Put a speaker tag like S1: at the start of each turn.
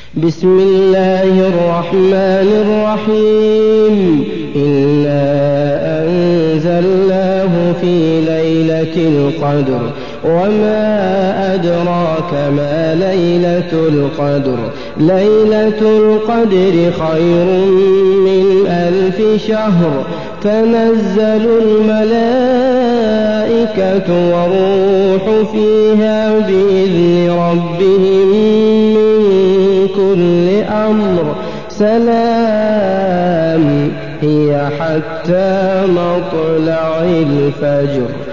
S1: بسم الله الرحمن الرحيم إنا أنزلناه في ليلة القدر وما أدراك ما ليلة القدر ليلة القدر خير من 1000 شهر تنزل الملائكة والروح فيها بإذن ربهم من كل أمر سلام هي حتى مطلع الفجر.